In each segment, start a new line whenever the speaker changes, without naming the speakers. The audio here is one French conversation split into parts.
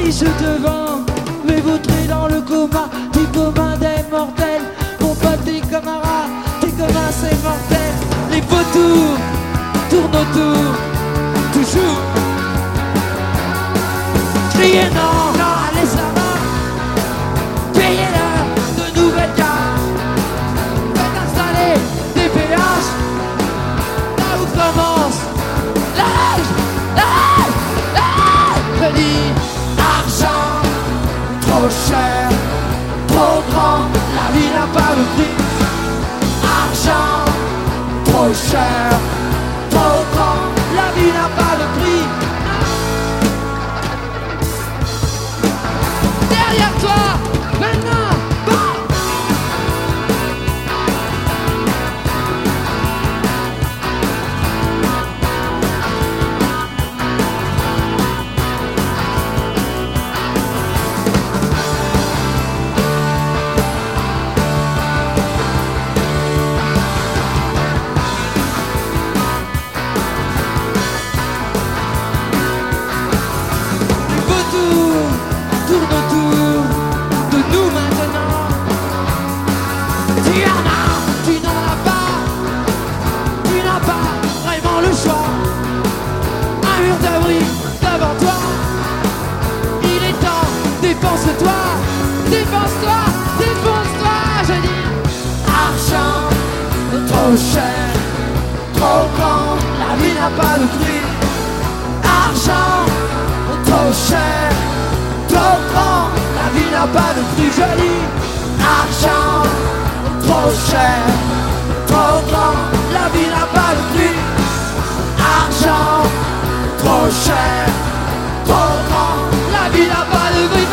affiche devant, mais vautré dans le coma, t'es comme un des mortels, mon pote t'es comme un rat, t'es comme un c'est mortel. Les vautours tournent autour, toujours. Criez non, non, allez ça va, payez-leur de nouvelles gares, faites installer des péages, là où commence la neige, la neige, la neige. Je dis argent, trop cher, trop grand, la vie n'a pas de prix. Argent, trop cher, trop grand, la vie n'a pas de prix. Derrière toi, maintenant, bam. Tourne autour de nous maintenant. Tu en as, tu n'en as pas, tu n'as pas vraiment le choix. Un mur d'abri devant toi, il est temps, dépense-toi, dépense-toi, dépense-toi. Je dis argent, trop cher, trop grand, la vie n'a pas de prix. Argent, trop cher, trop grand, la vie n'a pas de prix. Je dis argent, trop cher, trop grand, la vie n'a pas de prix. Argent, trop cher, trop grand, la vie n'a pas de prix.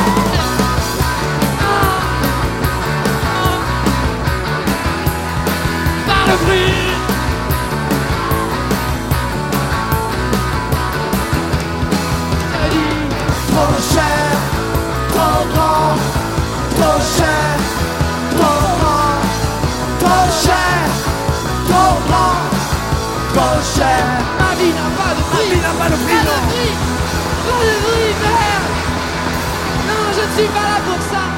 Pas de prix. Trop cher, trop grand, trop cher, trop grand, trop cher, trop grand, trop cher. Ma vie n'a pas de prix, ma vie n'a pas de prix, non. Pas de prix, merde. Non, je ne suis pas là pour ça.